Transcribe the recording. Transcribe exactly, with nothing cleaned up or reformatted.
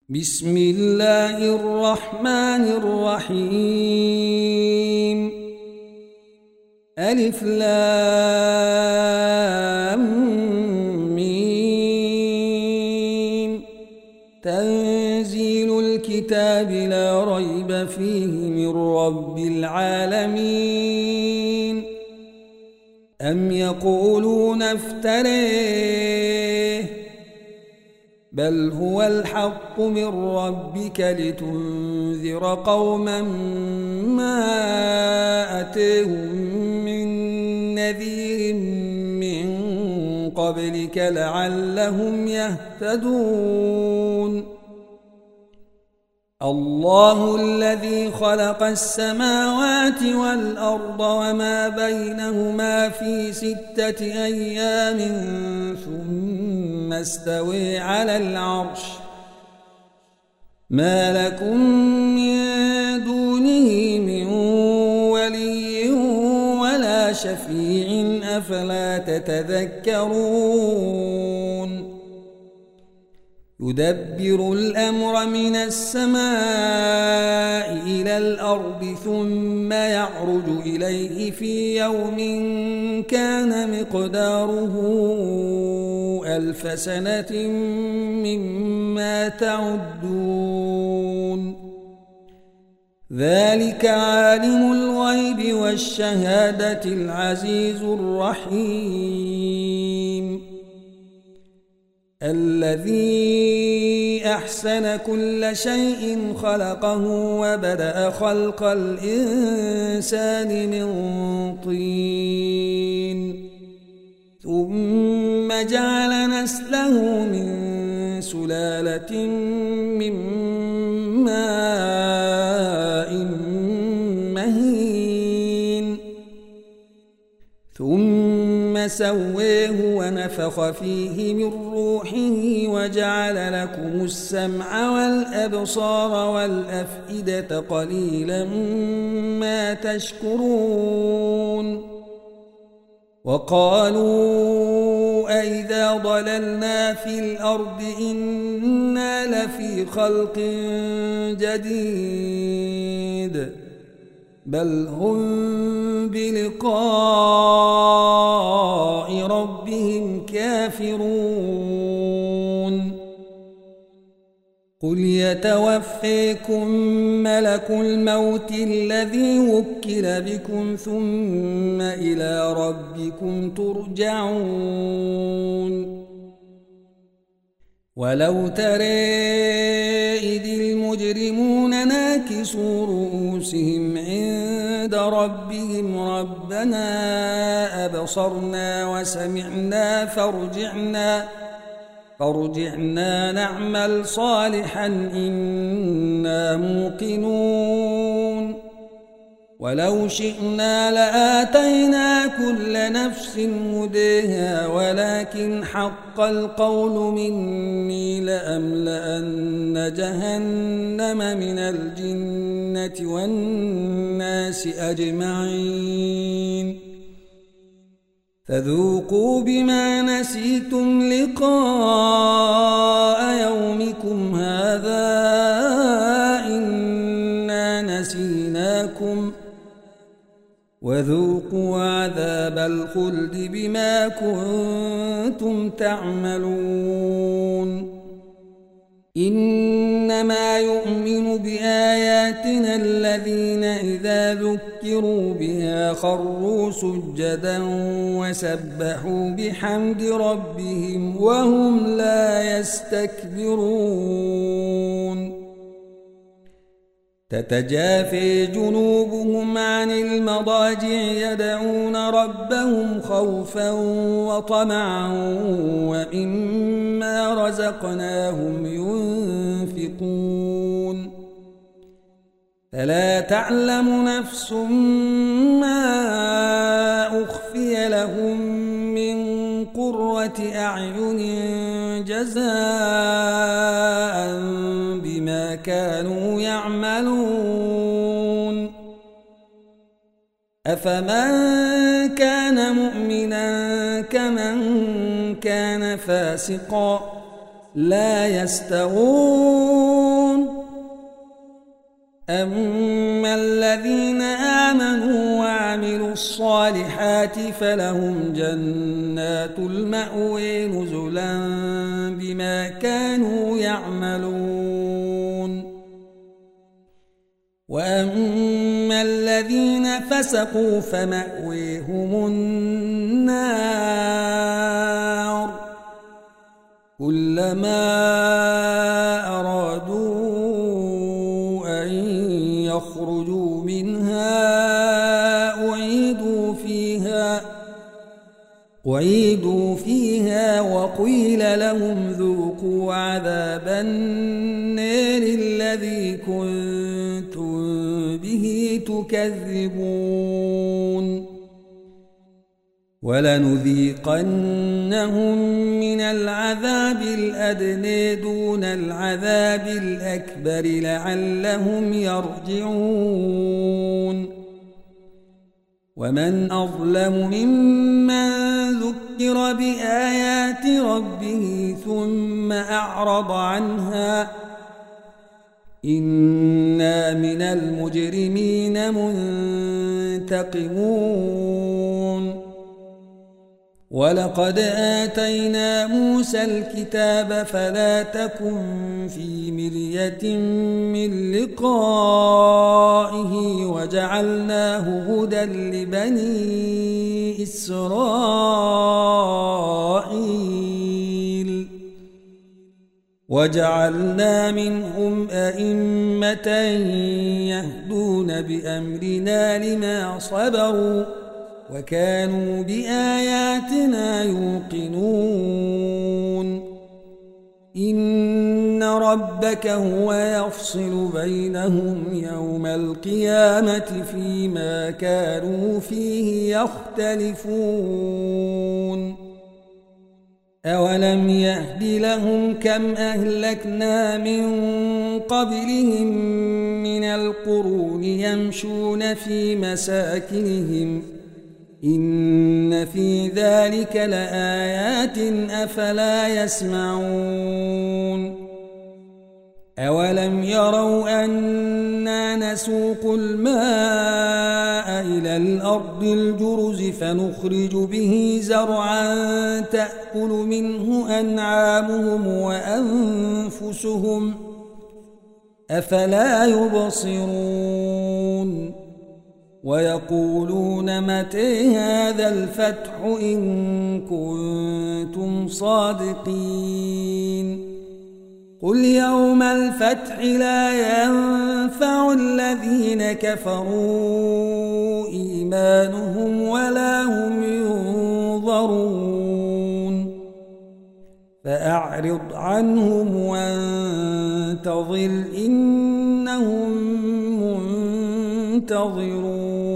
بسم الله الرحمن الرحيم. ألف لام ميم. تنزيل الكتاب لا ريب فيه من رب العالمين. أم يقولون افتريه بل هو الحق من ربك لتنذر قوما ما أتيهم من نذير من قبلك لعلهم يهتدون. الله الذي خلق السماوات والأرض وما بينهما في ستة أيام ثم استوى على العرش. ما لكم من دونه من ولي ولا شفيع أفلا تتذكرون. يدبر الأمر من السماء إلى الأرض ثم يعرج إليه في يوم كان مقداره ألف سنة مما تعدون. ذلك عالم الغيب والشهادة العزيز الرحيم. الذي أحسن كل شيء خلقه وبدأ خلق الإنسان من طين ثم جعل نسله من سلالة من ماء مهين ثم سويه ونفخ فيه من روحه وجعل لكم السمع والأبصار والأفئدة قليلا ما تشكرون. وقالوا أئذا ضللنا في الأرض إنا لفي خلق جديد بل هم بلقاء ربهم كافرون. قل يتوفيكم ملك الموت الذي وكل بكم ثم إلى ربكم ترجعون. ولو ترى إذ المجرمون ناكسوا رؤوسهم عند ربهم ربنا أبصرنا وسمعنا فارجعنا فارجعنا نعمل صالحا إنا موقنون. ولو شئنا لآتينا كل نفس هداها ولكن حق القول مني لأملأن جهنم من الجنة والناس أجمعين. فذوقوا بما نسيتم لقاء يومكم هذا إنا نسيناكم وذوقوا عذاب الخلد بما كنتم تعملون. إنما يؤمن بآياتنا الذين إذا ذكروا بها خروا سجدا وسبحوا بحمد ربهم وهم لا يستكبرون. تتجافى جنوبهم عن المضاجع يدعون ربهم خوفا وطمعا ومما رزقناهم ينفقون. فلا تعلم نفس ما أخفي لهم من قرة أعين جزاء بما كانوا يعملون. أفمن كان مؤمنا كمن كان فاسقا لا يستوون وأما الذين آمنوا وعملوا الصالحات فلهم جنات المأوى نزلا بما كانوا يعملون وأما الذين فسقوا فمأويهم النار كلما أرادوا أن يخرجوا منها أعيدوا فيها أعيدوا فيها وقيل لهم ذوقوا عذاب النار الذي كنتم به تكذبون ولنذيقنهم من العذاب الأدنى دون العذاب الأكبر لعلهم يرجعون ومن أظلم ممن ذكر بآيات ربه ثم أعرض عنها إنا من المجرمين منتقمون ولقد آتينا موسى الكتاب فلا تكن في مرية من لقائه وجعلناه هدى لبني إسرائيل وجعلنا منهم أئمة يهدون بأمرنا لما صبروا وكانوا بآياتنا يوقنون إن ربك هو يفصل بينهم يوم القيامة فيما كانوا فيه يختلفون أولم يهد لهم كم أهلكنا من قبلهم من القرون يمشون في مساكنهم إن في ذلك لآيات أفلا يسمعون أولم يروا أنا نسوق الماء إلى الأرض الجرز فنخرج به زرعا تأكل منه أنعامهم وأنفسهم أفلا يبصرون ويقولون متى هذا الفتح إن كنتم صادقين قل يوم الفتح لا ينفع الذين كفروا إيمانهم ولا هم ينظرون فأعرض عنهم وانتظر إنهم منتظرون